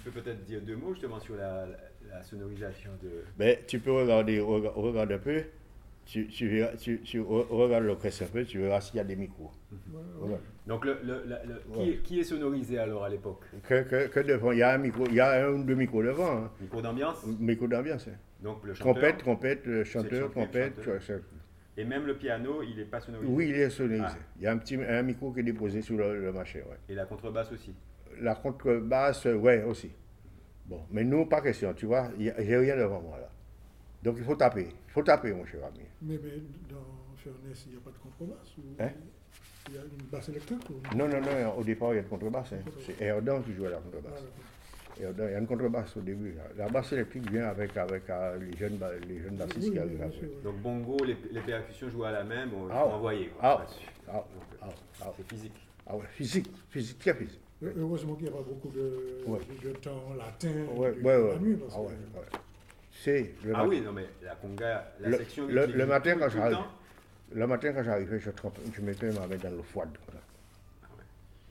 peux peut-être dire deux mots justement sur la sonorisation de. Ben, tu peux regarde un peu, tu regardes l'orchestre un peu, tu verras s'il y a des micros. Ouais, ouais. Regarde. Donc, qui est sonorisé alors à l'époque? Que devant, il y a un micro, il y a un ou deux micros devant, hein. Micro d'ambiance? Micro d'ambiance, hein. Donc, le chanteur? Trompette, le chanteur, chanteur, trompette. chanteur. Et même le piano, il n'est pas sonorisé? Oui, il est sonorisé. Ah. Il y a un micro qui est déposé sur le machin, ouais. Et la contrebasse aussi? La contrebasse, ouais, aussi. Bon, mais nous, pas question, tu vois, j'ai rien devant moi là. Donc il faut taper, mon cher ami. Mais dans Fairness, il n'y a pas de contrebasse ou Hein? il y a une basse électrique ou... Non, au départ, il y a une contrebasse. Hein. C'est Erdan qui joue à la Ah, contrebasse. d'accord. Erdan, il y a une contrebasse au début. Là. La basse électrique vient avec les jeunes bassistes Oui, qui oui, arrivent bien après. sûr, oui. Donc, bongo, les percussions jouées à la main, bon, il Ah, faut envoyer quoi, ah, là-dessus. ah, Donc, ah. c'est physique. Ah ouais, très physique. Heureusement qu'il n'y a pas beaucoup Ouais. de temps latin Ouais, de ouais. la nuit. Parce Ah que, ouais. C'est le Ah matin. oui, non mais la conga, la Le- section le rythmique matin, tout quand le j'arrive. temps. Le matin, quand j'arrivais, je mettais ma main dans l'eau froide. Voilà.